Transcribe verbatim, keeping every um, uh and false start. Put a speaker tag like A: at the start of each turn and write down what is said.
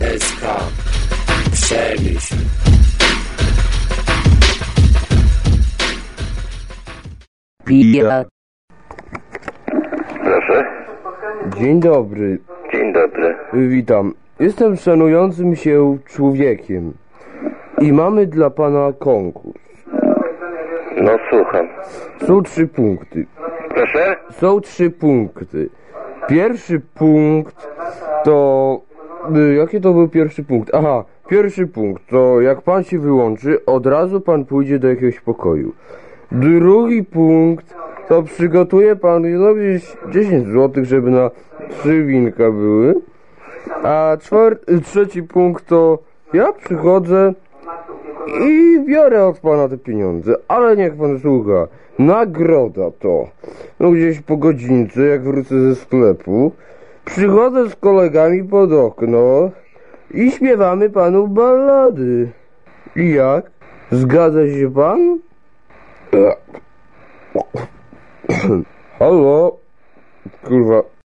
A: S K. Przemyśl.
B: Pija.
C: Proszę.
D: Dzień dobry.
C: Dzień dobry.
D: Witam. Jestem szanującym się człowiekiem i mamy dla pana konkurs.
C: No słucham.
D: Są trzy punkty.
C: Proszę?
D: Są trzy punkty. Pierwszy punkt to... y, Jaki to był pierwszy punkt? Aha, pierwszy punkt to jak pan się wyłączy, od razu pan pójdzie do jakiegoś pokoju. Drugi punkt to przygotuje pan no, gdzieś dziesięć złotych, żeby na trzy winka były. A czwarty, trzeci punkt to ja przychodzę i biorę od pana te pieniądze, ale niech pan słucha. Nagroda to, no gdzieś po godzince, jak wrócę ze sklepu, przychodzę z kolegami pod okno i śpiewamy panu ballady. I jak? Zgadza się pan? Halo? Kurwa,